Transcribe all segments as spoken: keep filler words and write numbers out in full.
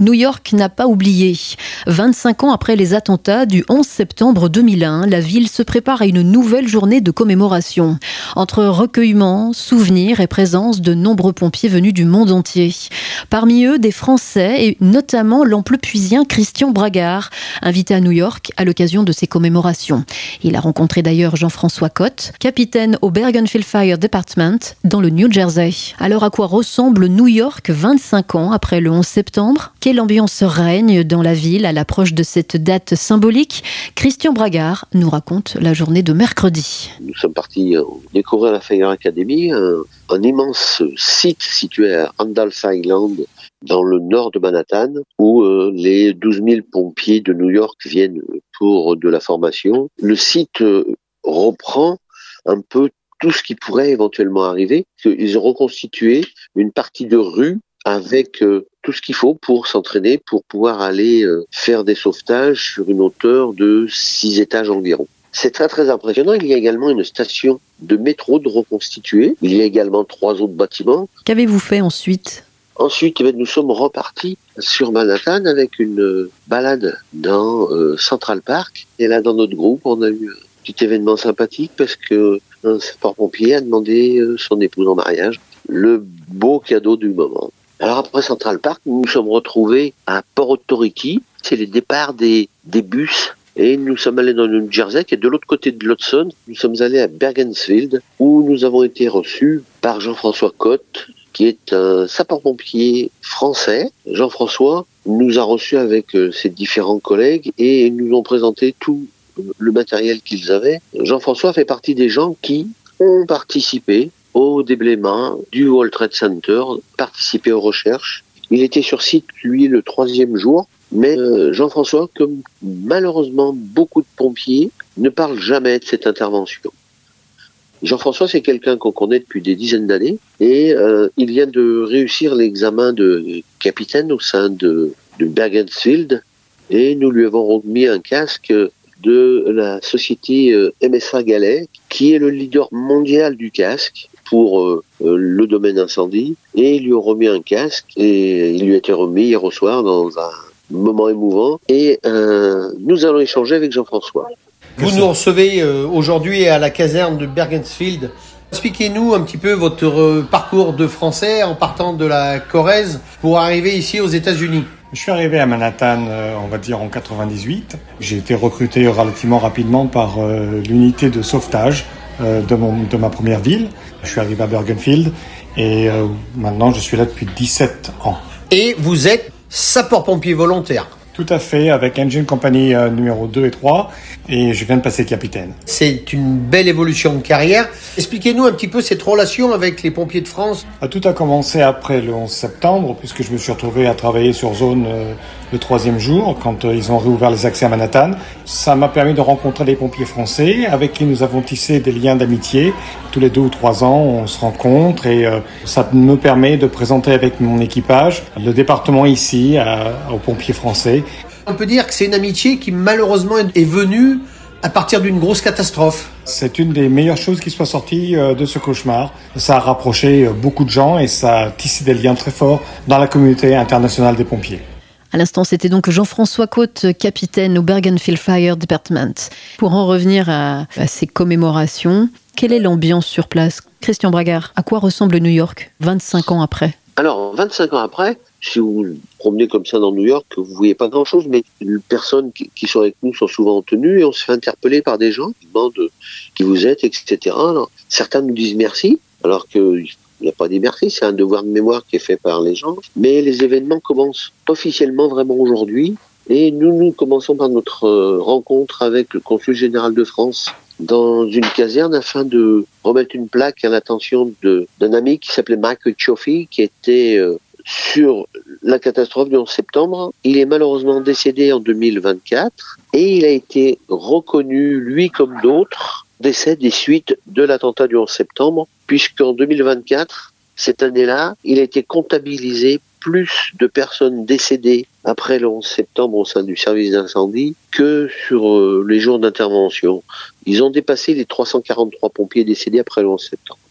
New York n'a pas oublié. vingt-cinq ans après les attentats du onze septembre deux mille un, la ville se prépare à une nouvelle journée de commémoration. Entre recueillement, souvenirs et présence de nombreux pompiers venus du monde entier. Parmi eux, des Français et notamment l'Amplepuisien Christian Bragard, invité à New York à l'occasion de ces commémorations. Il a rencontré d'ailleurs Jean-François Cott, capitaine au Bergenfield Fire Department dans le New Jersey. Alors à quoi ressemble New York vingt-cinq ans après le onze septembre ? Quelle ambiance règne dans la ville à l'approche de cette date symbolique ? Christian Bragard nous raconte la journée de mercredi. Nous sommes partis découvrir la Fire Academy, un, un immense site situé à Randall's Island, dans le nord de Manhattan, où euh, les douze mille pompiers de New York viennent pour de la formation. Le site euh, reprend un peu tout ce qui pourrait éventuellement arriver. Ils ont reconstitué une partie de rue avec euh, tout ce qu'il faut pour s'entraîner, pour pouvoir aller euh, faire des sauvetages sur une hauteur de six étages environ. C'est très très impressionnant. Il y a également une station de métro de reconstituer. Il y a également trois autres bâtiments. Qu'avez-vous fait ensuite ? Ensuite, eh bien, nous sommes repartis sur Manhattan avec une balade dans euh, Central Park. Et là, dans notre groupe, on a eu un petit événement sympathique parce que un sapeur-pompier a demandé euh, son épouse en mariage. Le beau cadeau du moment. Alors après Central Park, nous nous sommes retrouvés à Port Authority. C'est les départs des, des bus. Et nous sommes allés dans le New Jersey, qui est de l'autre côté de l'Hudson. Nous sommes allés à Bergensfield, où nous avons été reçus par Jean-François Cott, qui est un sapeur-pompier français. Jean-François nous a reçus avec ses différents collègues et nous ont présenté tout le matériel qu'ils avaient. Jean-François fait partie des gens qui ont participé au déblaiement du World Trade Center, participé aux recherches. Il était sur site, lui, le troisième jour. Mais euh, Jean-François, comme malheureusement beaucoup de pompiers, ne parle jamais de cette intervention. Jean-François, c'est quelqu'un qu'on connaît depuis des dizaines d'années et euh, il vient de réussir l'examen de capitaine au sein de, de Bergensfield et nous lui avons remis un casque de la société euh, M S A Gallet, qui est le leader mondial du casque pour euh, le domaine incendie, et ils lui ont remis un casque et il lui a été remis hier au soir dans un moment émouvant et euh, nous allons échanger avec Jean-François. Vous nous recevez euh, aujourd'hui à la caserne de Bergensfield. Expliquez-nous un petit peu votre euh, parcours de français en partant de la Corrèze pour arriver ici aux États-Unis. Je suis arrivé à Manhattan, euh, on va dire en quatre-vingt-dix-huit. J'ai été recruté relativement rapidement par euh, l'unité de sauvetage euh, de, mon, de ma première ville. Je suis arrivé à Bergenfield et euh, maintenant je suis là depuis dix-sept ans. Et vous êtes sapeur-pompier volontaire. Tout à fait, avec Engine Company euh, numéro deux et trois, et je viens de passer capitaine. C'est une belle évolution de carrière. Expliquez-nous un petit peu cette relation avec les pompiers de France. Tout a commencé après le onze septembre, puisque je me suis retrouvé à travailler sur zone euh, le troisième jour, quand euh, ils ont réouvert les accès à Manhattan. Ça m'a permis de rencontrer des pompiers français, avec qui nous avons tissé des liens d'amitié. Tous les deux ou trois ans, on se rencontre, et euh, ça me permet de présenter avec mon équipage le département ici, à, aux pompiers français. On peut dire que c'est une amitié qui malheureusement est venue à partir d'une grosse catastrophe. C'est une des meilleures choses qui soit sortie de ce cauchemar. Ça a rapproché beaucoup de gens et ça a tissé des liens très forts dans la communauté internationale des pompiers. À l'instant, c'était donc Jean-François Cott, capitaine au Bergenfield Fire Department. Pour en revenir à, à ces commémorations, quelle est l'ambiance sur place ? Christian Bragard, à quoi ressemble New York vingt-cinq ans après ? Alors, vingt-cinq ans après, si vous vous promenez comme ça dans New York, vous ne voyez pas grand-chose, mais les personnes qui, qui sont avec nous sont souvent en tenue et on se fait interpeller par des gens qui demandent qui vous êtes, et cetera. Alors, certains nous disent merci, alors qu'il n'y a pas dit merci, c'est un devoir de mémoire qui est fait par les gens. Mais les événements commencent officiellement vraiment aujourd'hui et nous, nous commençons par notre rencontre avec le consul général de France dans une caserne afin de remettre une plaque à l'attention de, d'un ami qui s'appelait Michael Chaffee, qui était euh, sur la catastrophe du onze septembre. Il est malheureusement décédé en deux mille vingt-quatre et il a été reconnu, lui comme d'autres, décès des suites de l'attentat du onze septembre, puisqu'en deux mille vingt-quatre, cette année-là, il a été comptabilisé plus de personnes décédées après le onze septembre au sein du service d'incendie que sur euh, les jours d'intervention. Ils ont dépassé les trois cent quarante-trois pompiers décédés après le onze septembre.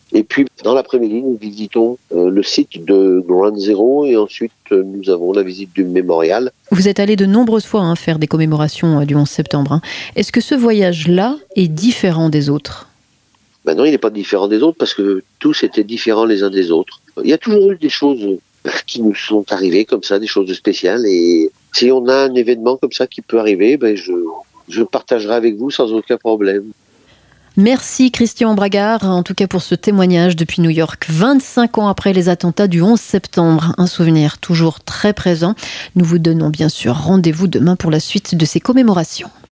Et puis, dans l'après-midi, nous visitons euh, le site de Ground Zero et ensuite, euh, nous avons la visite du mémorial. Vous êtes allé de nombreuses fois hein, faire des commémorations euh, du onze septembre. Hein. Est-ce que ce voyage-là est différent des autres ? Ben non, il n'est pas différent des autres parce que tous étaient différents les uns des autres. Il y a toujours eu des choses qui nous sont arrivées comme ça, des choses spéciales. Et si on a un événement comme ça qui peut arriver, ben je, je partagerai avec vous sans aucun problème. Merci Christian Bragard, en tout cas pour ce témoignage depuis New York, vingt-cinq ans après les attentats du onze septembre. Un souvenir toujours très présent. Nous vous donnons bien sûr rendez-vous demain pour la suite de ces commémorations.